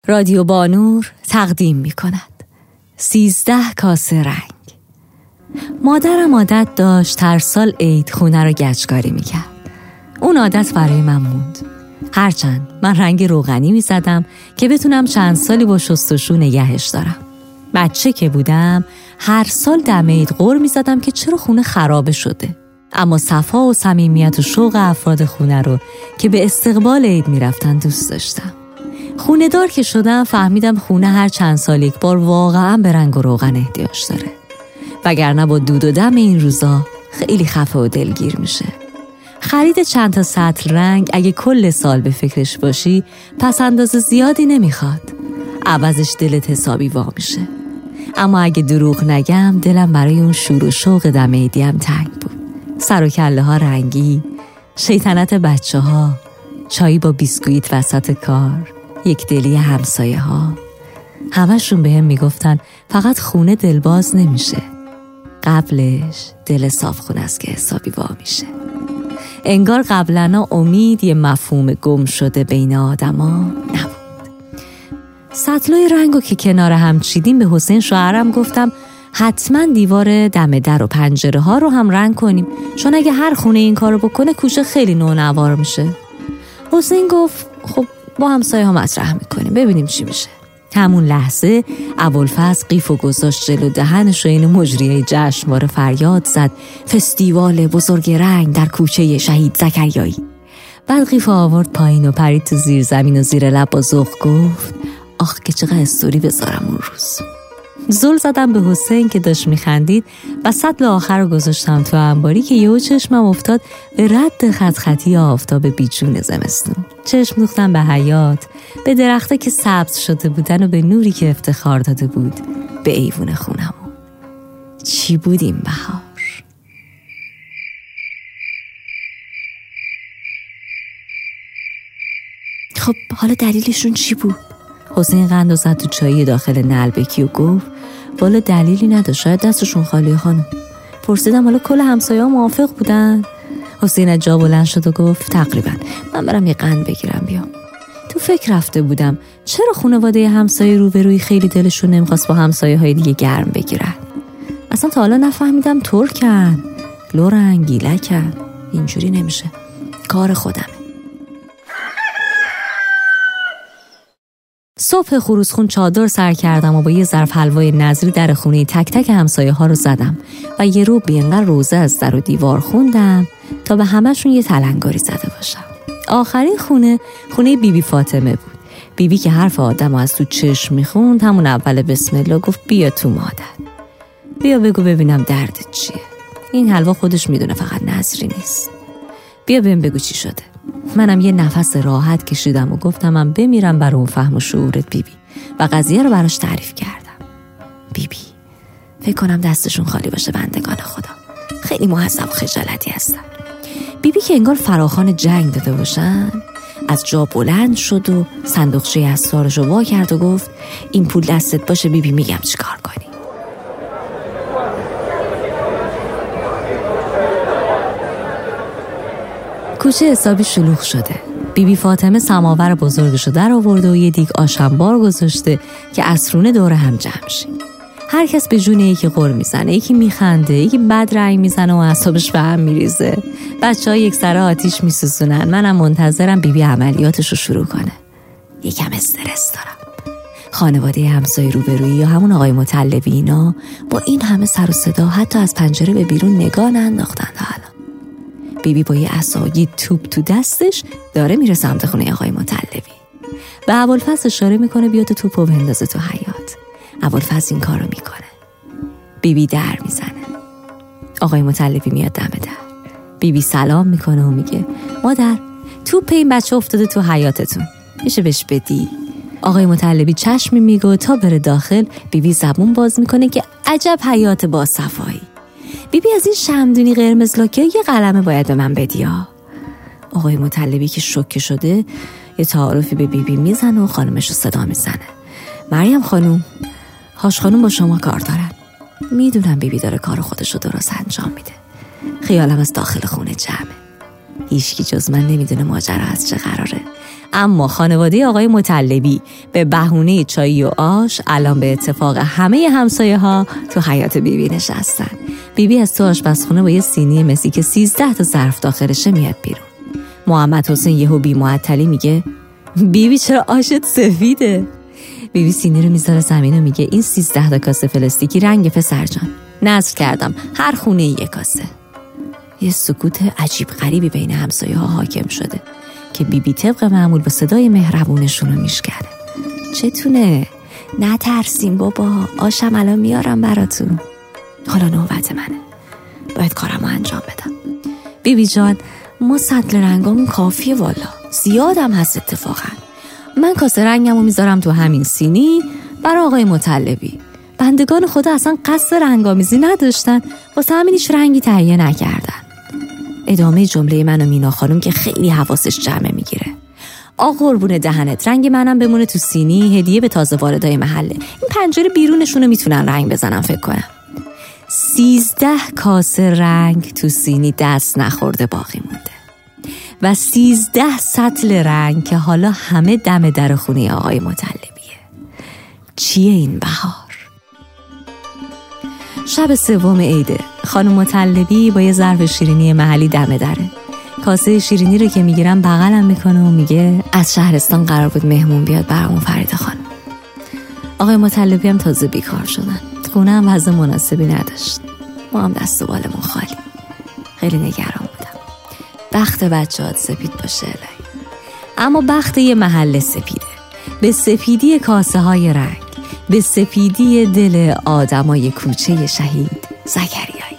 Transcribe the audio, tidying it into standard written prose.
رادیو بانور تقدیم می کند 13 کاسه رنگ. مادرم عادت داشت هر سال عید خونه رو گچکاری می کرد. اون عادت برای من موند. هرچند من رنگ روغنی می زدم که بتونم چند سالی با شستشو نگهش دارم. بچه که بودم هر سال دم عید غر می زدم که چرا خونه خرابه شده. اما صفا و صمیمیت و شوق افراد خونه رو که به استقبال عید می رفتن دوست داشتم. خونه دار که شدم فهمیدم خونه هر چند سال یک بار واقعا به رنگ و روغن احتیاج داره. وگرنه با دود و دم این روزا خیلی خفه و دلگیر میشه. خرید چند تا سطل رنگ اگه کل سال به فکرش باشی پس اندازه زیادی نمیخواد. عوضش دلت حسابی وا میشه. اما اگه دروغ نگم دلم برای اون شور و شوق دم عیدی هم تنگ بود. سر و کله ها رنگی، شیطنت بچه ها، چایی با بیسکویت وسط کار، یک دلی همسایه ها. همشون بهم میگفتن فقط خونه دلباز نمیشه، قبلش دل صاف خونه است که حسابی وا میشه. انگار قبلنا امید یه مفهوم گم شده بین آدما نبود. سطلای رنگو که کنار هم چیدیم به حسین شوهرم گفتم حتما دیوار دم در و پنجره ها رو هم رنگ کنیم، چون اگه هر خونه این کارو بکنه کوچه خیلی نونوار میشه. حسین گفت خب با همسایه ها مطرح میکنیم ببینیم چی میشه. همون لحظه ابوالفضل قیفو گذاشت جلو دهنش و این مجریه جشنواره فریاد زد فستیوال بزرگ رنگ در کوچه شهید زکریایی. بعد قیفو آورد پایین و پرید تو زیر زمین و زیر لب با ذوق گفت آخ که چقدر استوری بذارم اون روز. زل زدم به حسین که داشت میخندید و سطل آخر رو گذاشتم تو انباری که یهو چشمم افتاد به رد خط خطی آفتاب بیجون زمستون. چشم دوختم به حیاط، به درخته که سبز شده بودن و به نوری که افتخار داده بود به ایوون خونمون. چی بود این بهار؟ خب حالا دلیلشون چی بود؟ حسین قند و زد تو چایی داخل نلبکی و گفت والا دلیلی نداشت، شاید دستشون خالیه خانم. پرسیدم حالا کل همسایه ها موافق بودن؟ حسین از جا بلند شد و گفت تقریبا. من برم یه قند بگیرم بیام. تو فکر رفته بودم چرا خانواده همسایه روبروی خیلی دلشون نمیخواست با همسایه های دیگه گرم بگیرن. اصلا تا حالا نفهمیدم ترکن، لورن، گیلکن. اینجوری نمیشه، کار خودمه. صبح خروسخون چادر سر کردم و با یه ظرف حلوای نظری در خونه تک تک همسایه ها رو زدم و یه رو اینقدر روزه از در و دیوار خوندم تا به همشون یه تلنگاری زده باشم. آخرین خونه بیبی فاطمه بود. بیبی که حرف آدم از تو چشم میخوند همون اول بسم الله گفت بیا تو مادر، بیا بگو ببینم دردت چیه. این حلوا خودش میدونه فقط نظری نیست. بیا بهم بگو چی شده. منم یه نفس راحت کشیدم و گفتم من بمیرم برای اون فهم و شعورت بیبی و قضیه رو براش تعریف کردم. بیبی فکر کنم دستشون خالی باشه بندگان خدا، خیلی مهذب و خجالتی هستن. بیبی که انگار فراخوان جنگ داده باشن از جا بلند شد و صندوقچه اسرارش رو وا کرد و گفت این پول دستت باشه بیبی میگم چی کار کنی. کوچه حسابی شلوغ شده. بیبی فاطمه سماور بزرگشو در آورده و یه دیگ آشنبار گذاشته که عصرونه دور هم جمع شیم. هر کس به جون یکی غر میزنه، یکی میخنده، یکی بد رنگ میزنه و اعصابش به هم میریزه. بچه‌ها یک سره آتیش میسوزونن. منم منتظرم بیبی عملیاتشو شروع کنه. یکم استرس دارم. خانواده همسایه روبرویی یا همون آقای مطلبی اینا با این همه سر و صدا حتی از پنجره به بیرون نگاه ننداختن. حالا بیبی با یه عصای توپ تو دستش داره میره سمت خونه آقای مطلبی. به ابوالفضل اشاره میکنه بیا تو توپو بندازه تو حیاط. ابوالفضل این کارو میکنه. بیبی در میزنه. آقای مطلبی میاد دم در. بیبی سلام میکنه و میگه مادر توپ این بچه افتاده تو حیاطتون، میشه بهش بدی؟ آقای مطلبی چشمی میگه تا بره داخل. بیبی زبون باز میکنه که عجب حیاط با صفایی. بیبی از این شمدونی قرمز لاکه یه قلمه باید به من بدی ها. آقای مطلبی که شوکه شده یه تعارفی به بیبی میزنه و خانمش رو صدا میزنه. مریم خانوم، هاش خانوم با شما کار دارن. میدونم بیبی داره کار خودش رو درست انجام میده. خیالم از داخل خونه جمعه. هیچکی جز من نمیدونه ماجرا از چه قراره. اما خانواده آقای مطلبی به بهونه چای و آش الان به اتفاق همه همسایه ها تو حیاط بیبی نشستن. بیبی از تو آشپزخونه با یه سینی مسی که 13 تا ظرف داخلشه میاد بیرون. محمد حسین یهو بی معطلی میگه بیبی چرا آشت سفیده؟ بیبی سینی رو میذاره زمین و میگه این 13 تا کاسه پلاستیکی رنگ پسر جان. نذر کردم هر خونه یک کاسه. یه سکوت عجیب غریبی بین همسایه ها حاکم شده که بیبی طبق معمول با صدای مهربونشون رو میشکنه. چتونه؟ نترسین بابا، آشم الان میارم براتون. حالا نوبت منه، باید کارمو انجام بدم. بیبی جان ما سطل رنگامون کافیه والا، زیادم هست اتفاقا. من کاسه رنگمو میذارم تو همین سینی برای آقای مطلبی. بندگان خدا اصلا قصد رنگامیزی نداشتن، واسه همین هیچ رنگی تهیه نکردن. ادامه جمله من و مینا خانم که خیلی حواسش جمع میگیره. آقا قربون دهنت، رنگ منم بمونه تو سینی، هدیه به تازه واردای محله. این پنجره بیرونشونو میتونن رنگ بزنن فکر کنم. 13 کاسه رنگ تو سینی دست نخورده باقی مونده و 13 سطل رنگ که حالا همه دم در خونه آقای مطلبیه. چیه این بهار؟ شب سوم عیده. خانم مطلبی با یه ظرف شیرینی محلی دم دره. کاسه شیرینی رو که میگیرم بغلم میکنه و میگه از شهرستان قرار بود مهمون بیاد برامون فرید خانم. آقای مطلبی هم تازه بیکار شدن، خونه هم وضع مناسبی نداشت. ما هم دست و بالمون خالی. خیلی نگران بودم بخت بچه‌هات سپید باشه الهی. اما بخت یه محله سپیده، به سپیدی کاسه های رنگ، به سپیدی دل آدمای کوچه شهید زکریا.